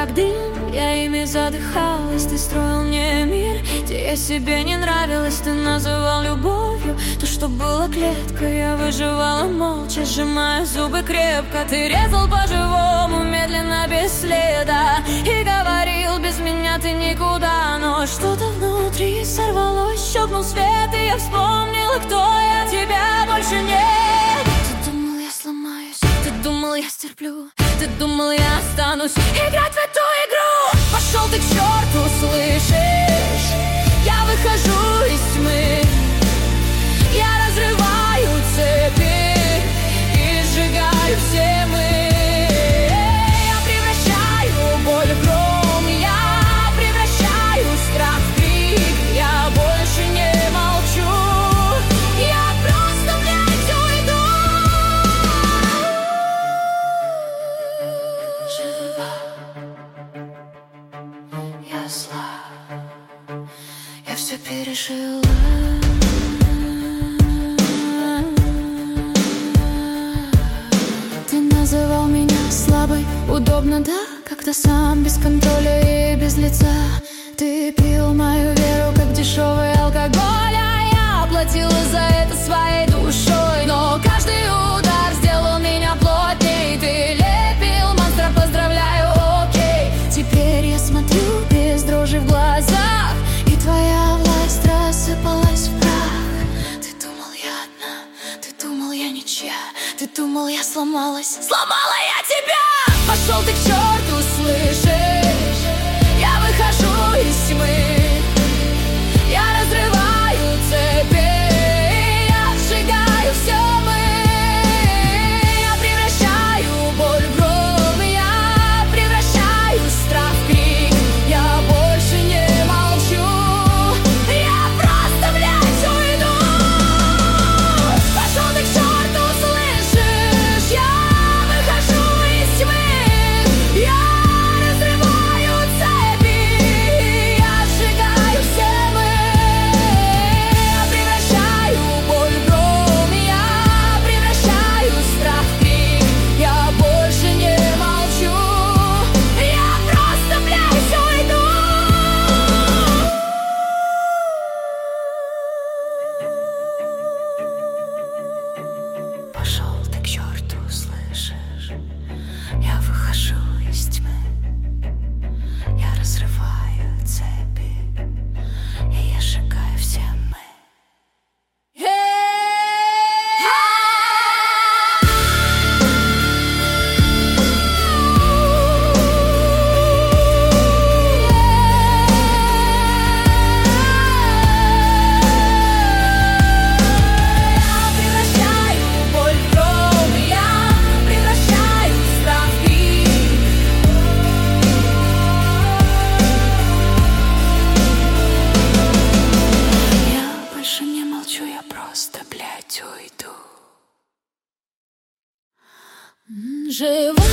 как дым, я ими задыхалась. Ты строил мне мир, где я себе не нравилась. Ты называл любовью то, что было клеткой. Я выживала молча, сжимая зубы крепко. Ты резал по-живому, медленно, без следа, и говорил, без меня ты никуда. Но что-то внутри сорвалось, щелкнул свет, и я вспомнила, кто я. Тебя больше нет. Ты думал, я сломаюсь, ты думал, я стерплю, ты думал, я останусь играть в эту игру. Пошел ты к черту, слышишь? Я выхожу из тьмы, я разрываю цепи и сжигаю все мы. Я превращаю боль в гром, я превращаю страх в крик. Я больше не молчу, я просто, блядь, уйду. Жива, я зла, я все пережила. Ты называл меня слабой, удобно, да? Как-то сам, без контроля и без лица. Ты пил мою веру, как дешевый алкоголь, а я платила за это своей душой. Но каждый удар сделал меня плотней. Ты лепил монстра, поздравляю, окей. Теперь я смотрю без дрожи в глазах, и твоя власть рассыпалась в прах. Ты думал, я одна, ты думал, я ничья, ты думал, я сломалась, сломала я тебя. Пошел ты к черту, слышишь? Я выхожу из тьмы, я разрываю цепи, я сжигаю все мы. Я превращаю боль в гром, я превращаю страх в крик. Я больше не молчу, я просто, блядь, уйду. Пошел ты к черту, слышишь? Я выхожу из тьмы, я разрываю цепи, я сжигаю все мы. Я превращаю боль в гром, я превращаю страх в крик. Я больше не молчу, я просто, блядь, уйду. Пошел ты к черту, слышишь? Я выхожу из тьмы, я разрываю цепи, и я сжигаю все мы. Я превращаю боль в гром, я превращаю страх в крик. Я больше не молчу, я просто, блядь, уйду. Жива.